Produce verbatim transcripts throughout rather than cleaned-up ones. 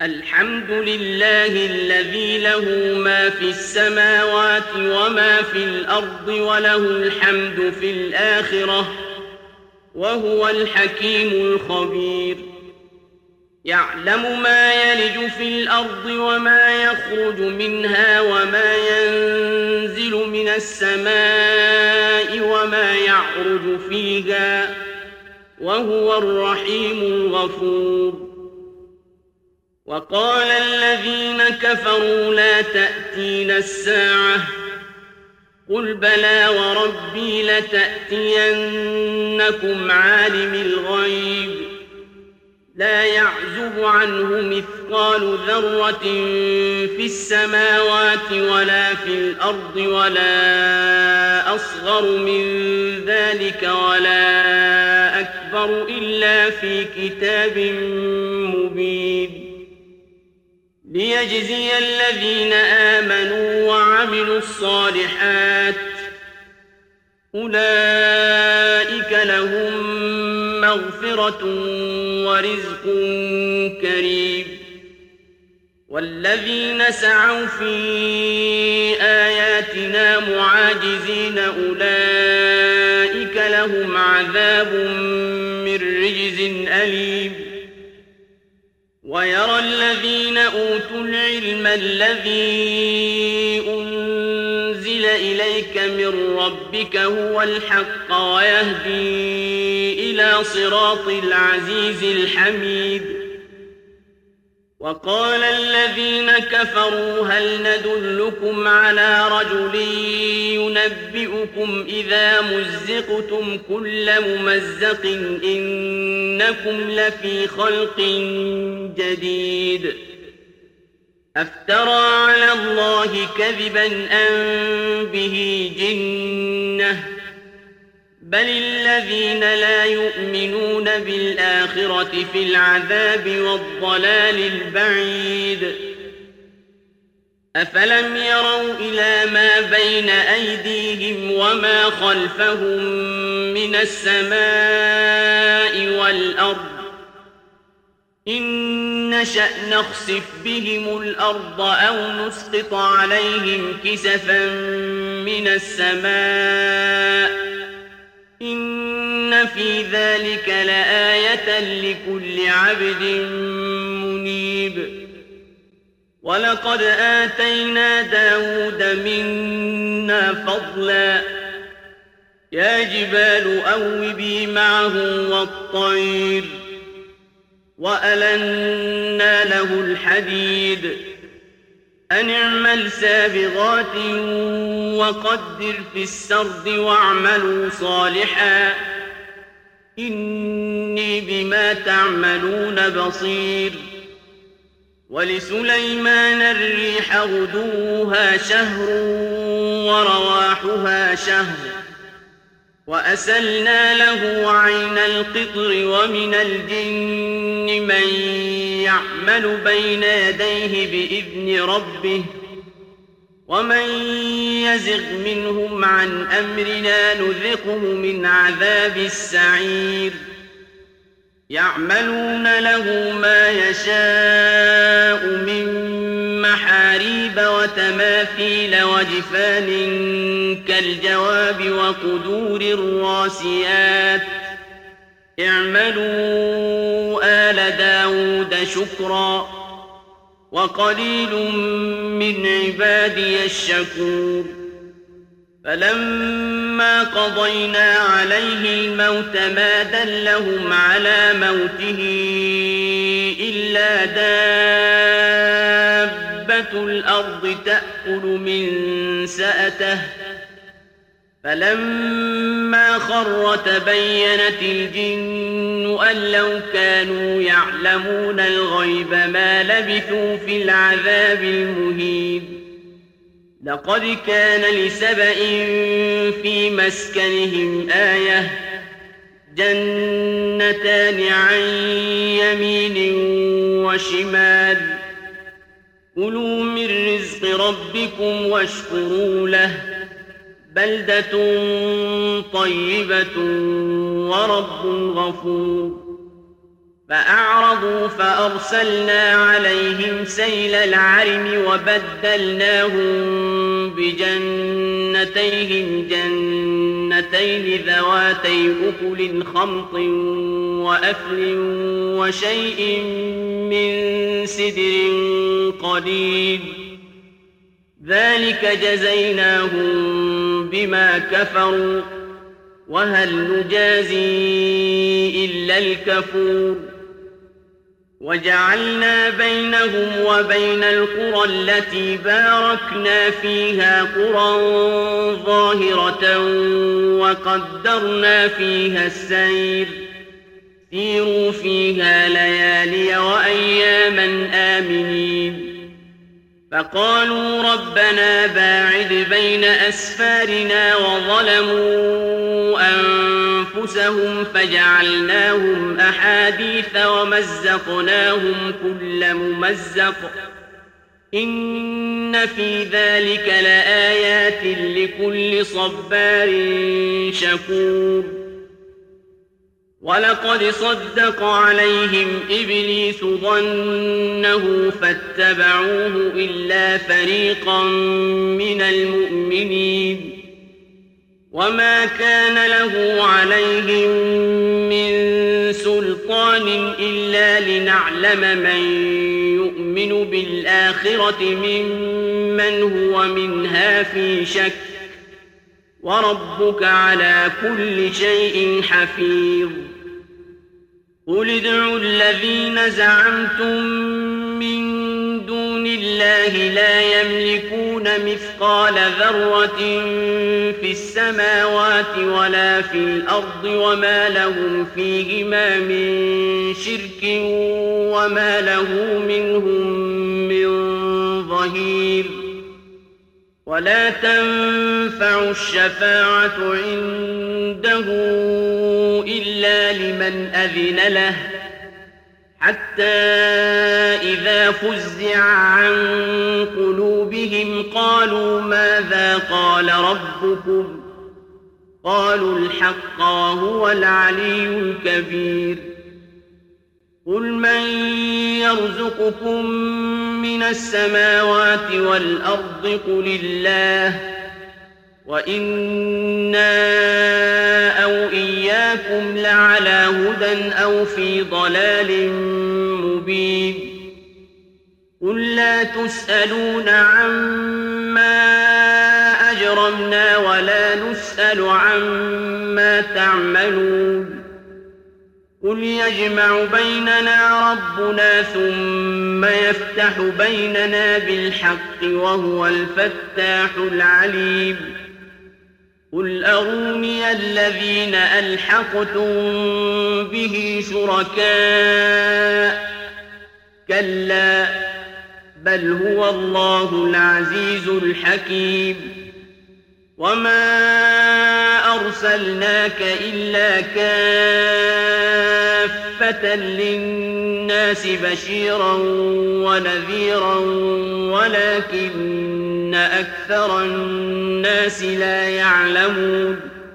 الحمد لله الذي له ما في السماوات وما في الأرض وله الحمد في الآخرة وهو الحكيم الخبير. يعلم ما يلج في الأرض وما يخرج منها وما ينزل من السماء وما يعرج فيها وهو الرحيم الغفور. وقال الذين كفروا لا تأتينا الساعة قل بلى وربي لتأتينكم عالم الغيب لا يعزب عنه مثقال ذرة في السماوات ولا في الأرض ولا أصغر من ذلك ولا أكبر إلا في كتاب مبين ليجزي الذين آمنوا وعملوا الصالحات أولئك لهم مغفرة ورزق كريم. والذين سعوا في آياتنا معاجزين أولئك لهم عذاب من رجز أليم. ويرى الذين أوتوا العلم الذي أنزل إليك من ربك هو الحق ويهدي إلى صراط العزيز الحميد. وقال الذين كفروا هل ندلكم على رجل ينبئكم إذا مزقتم كل ممزق إنكم لفي خلق جديد أفترى على الله كذبا أم به جنة بل الذين لا يؤمنون بالآخرة في العذاب والضلال البعيد. أفلم يروا إلى ما بين أيديهم وما خلفهم من السماء والأرض إن نشأ نخسف بهم الأرض أو نسقط عليهم كسفا من السماء إن في ذلك لآية لكل عبد منيب. ولقد آتينا داود منا فضلا يا جبال أوبي معه والطير وألنا له الحديد أن اعمل سابغات وقدر في السرد واعملوا صالحا إني بما تعملون بصير. ولسليمان الريح غدوها شهر ورواحها شهر وأسلنا له عين القطر ومن الجن من يعمل بين يديه بإذن ربه ومن يزغ منهم عن أمرنا نذقه من عذاب السعير. يعملون له ما يشاء من محاريب وتماثيل وجفان كالجواب وقدور الراسيات اعملوا آل داود شكرا وقليل من عبادي الشكور. فلما قضينا عليه الموت ما دلهم على موته إلا دابة الأرض تأكل من سأته فلما خر تبينت الجن أن لو كانوا يعلمون الغيب ما لبثوا في العذاب المهين. لقد كان لسبإ في مسكنهم آية جنتان عن يمين وشمال كلوا من رزق ربكم واشكروا له بلدة طيبة ورب غفور. فأعرضوا فأرسلنا عليهم سيل العرم وبدلناهم بجنتيهم جنتين ذواتي أكل خمط وأثل وشيء من سدر قليل ذلك جزيناهم بما كفروا وهل نجازي إلا الكفور وجعلنا بينهم وبين القرى التي باركنا فيها قرى ظاهرة وقدرنا فيها السير سيروا فيها ليالي وأياما آمنين فقالوا ربنا باعد بين أسفارنا وظلموا أنفسهم فجعلناهم أحاديث ومزقناهم كل ممزق إن في ذلك لآيات لكل صبار شكور ولقد صدق عليهم إبليس ظنه فاتبعوه إلا فريقا من المؤمنين وما كان له عليهم من سلطان إلا لنعلم من يؤمن بالآخرة ممن هو منها في شك وربك على كل شيء حفيظ قل ادعوا الذين زعمتم من دون الله لا يملكون مثقال ذرة في السماوات ولا في الأرض وما لهم فيهما من شرك وما له منهم من ظهير ولا تنفع الشفاعة عنده إلا لمن أذن له حتى إذا فزع عن قلوبهم قالوا ماذا قال ربكم قالوا الحق وهو العلي الكبير قل من يرزقكم من السماوات والأرض قل الله وإنا أو إياكم لعلى هدى أو في ضلال مبين قل لا تسألون عما أجرمنا ولا نسأل عما تعملون قل يجمع بيننا ربنا ثم يفتح بيننا بالحق وهو الفتاح العليم قل أروني الذين ألحقتم به شركاء كلا بل هو الله العزيز الحكيم وما أرسلناك إلا كافة للناس بشيرا ونذيرا ولكن أكثر الناس لا يعلمون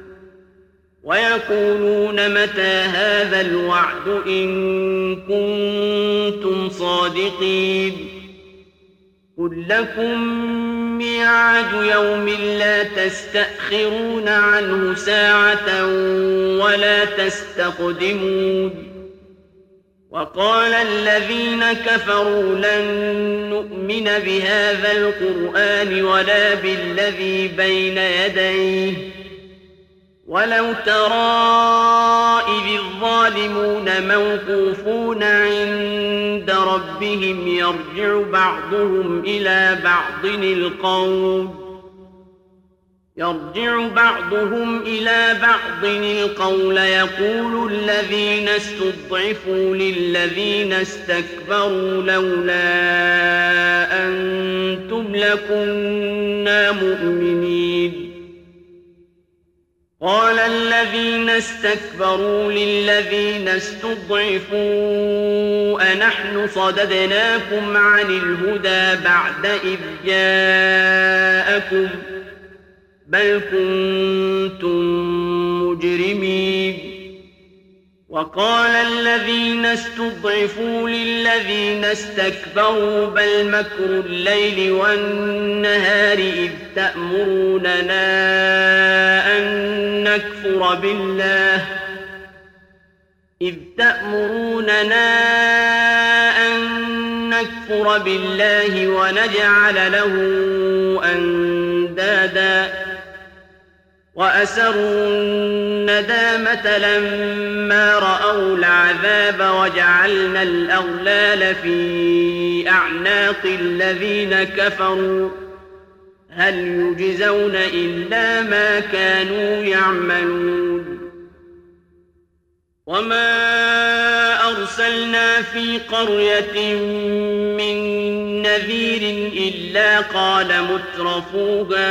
ويقولون متى هذا الوعد إن كنتم صادقين قل لكم ميعاد يوم لا تستأخرون عنه ساعة ولا تستقدمون وقال الذين كفروا لن نؤمن بهذا القرآن ولا بالذي بين يديه ولو ترى إذ الظالمون موقوفون عند ربهم يرجع بعضهم إلى بعض القول يرجع بعضهم إلى بعض القول يقول الذين استضعفوا للذين استكبروا لولا أنتم لكنا مؤمنين قال الذين استكبروا للذين استضعفوا أنحن صددناكم عن الهدى بعد إذ جاءكم بل كنتم مجرمين وقال الذين استضعفوا للذين استكبروا بل مكر الليل والنهار إذ تأمروننا أن نكفر بالله إذ تأمروننا أن نكفر بالله ونجعل له أندادا وأسروا الندامة لما رأوا العذاب وجعلنا الأغلال في أعناق الذين كفروا هل يجزون إلا ما كانوا يعملون وما أرسلنا في قرية من نذير إلا قال مترفوها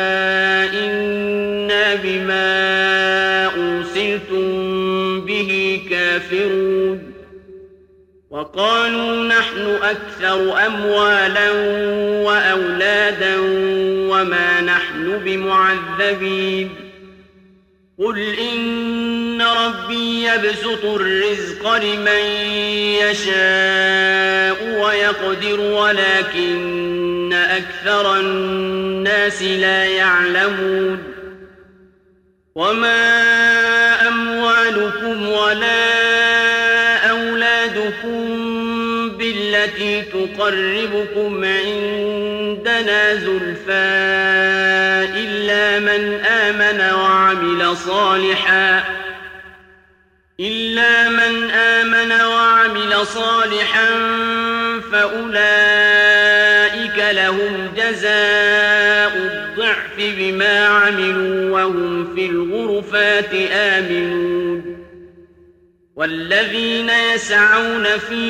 إنا بما أرسلتم به كافرون وقالوا نحن أكثر أموالا وأولادا وما نحن بمعذبين قل إن ربي يبسط الرزق لمن يشاء ويقدر ولكن أكثر الناس لا يعلمون وما أموالكم ولا أولادكم بالتي تقربكم عندنا زلفى إلا من آمن وعمل صالحا إلا من آمن وعمل صالحا فأولئك لهم جزاء الضعف بما عملوا وهم في الغرفات آمنون والذين يسعون في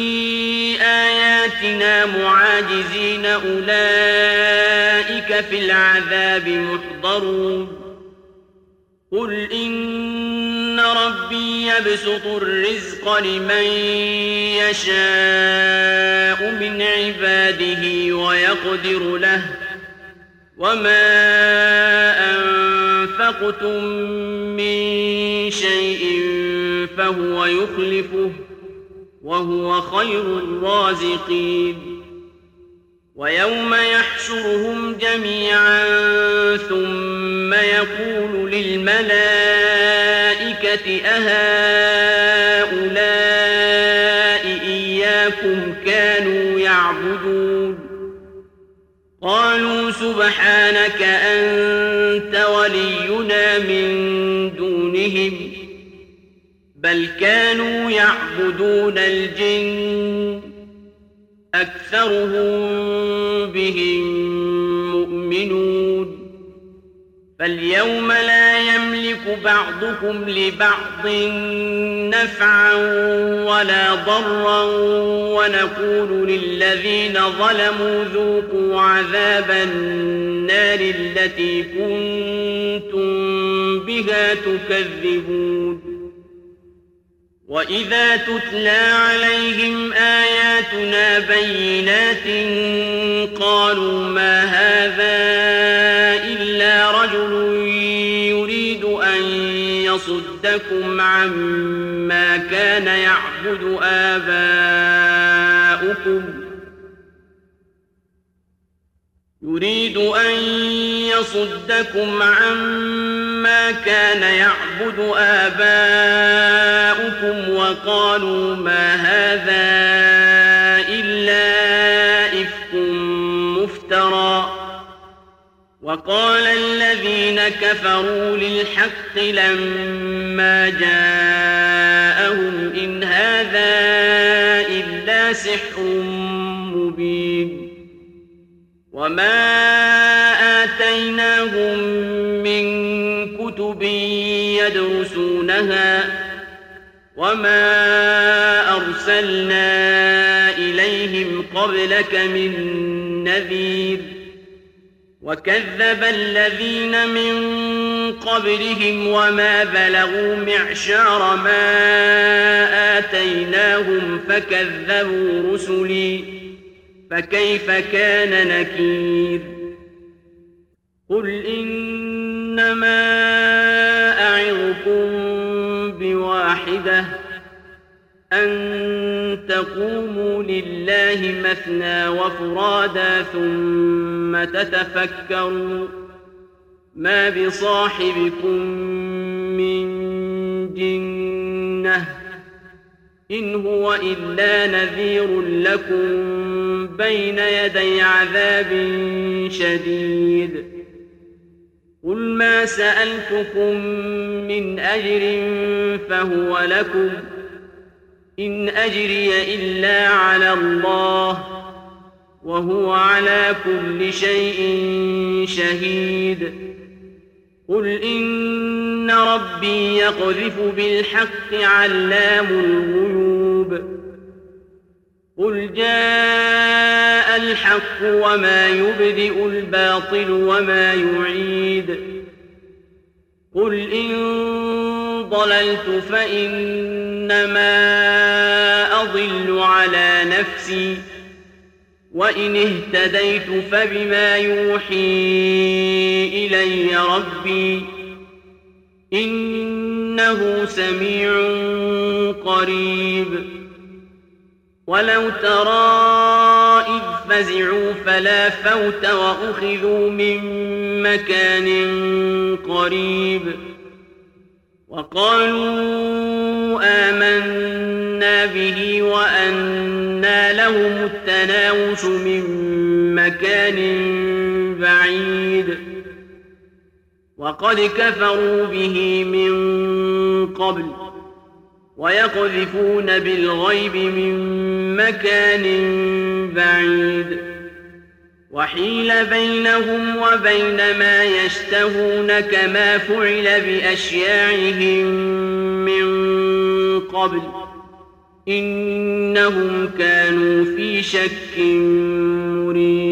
آياتنا معاجزين أولئك في العذاب محضرون قل إن ربي يبسط الرزق لمن يشاء من عباده ويقدر له وما أنفقتم من شيء فهو يخلفه وهو خير الرازقين ويوم يحشرهم جميعا ثم يقول للملائكة أهؤلاء إياكم كانوا يعبدون قالوا سبحانك أنت ولينا من دونهم بل كانوا يعبدون الجن أكثرهم بهم مؤمنون فاليوم لا يملك بعضكم لبعض نفعا ولا ضرا ونقول للذين ظلموا ذوقوا عذاب النار التي كنتم بها تكذبون وإذا تتلى عليهم آياتنا بينات قالوا ما هذا إلا رجل يريد أن يصدكم عما كان يعبد آباؤكم يريد أن يصدكم عما كان يعبد آباؤكم وقالوا ما هذا إلا إفك مفترى وقال الذين كفروا للحق لما جاءهم إن هذا إلا سحر مبين وما آتيناهم من كتب يدرسونها وما أرسلنا إليهم قبلك من نذير وكذب الذين من قبلهم وما بلغوا معشار ما آتيناهم فكذبوا رسلي فكيف كان نكير قل إنما أعظكم بواحدة أن تقوموا لله مثنى وفرادا ثم تتفكروا ما بصاحبكم من جنة إن هو إلا نذير لكم بين يدي عذاب شديد قل ما سألتكم من أجر فهو لكم إن أجري إلا على الله وهو على كل شيء شهيد قل إن ربي يقذف بالحق علام الغيوب قل جاء الحق وما يبدئ الباطل وما يعيد قل إن ضللت فإنما أضل على نفسي وإن اهتديت فبما يوحي إلي ربي إنه سميع قريب ولو ترى إذ فزعوا فلا فوت وأخذوا من مكان قريب وقالوا آمنا به وأنى لهم التناوش من مكان بعيد وقد كفروا به من قبل ويقذفون بالغيب من مكان بعيد وحيل بينهم وبين ما يشتهون كما فعل بأشياعهم من قبل إنهم كانوا في شك مريب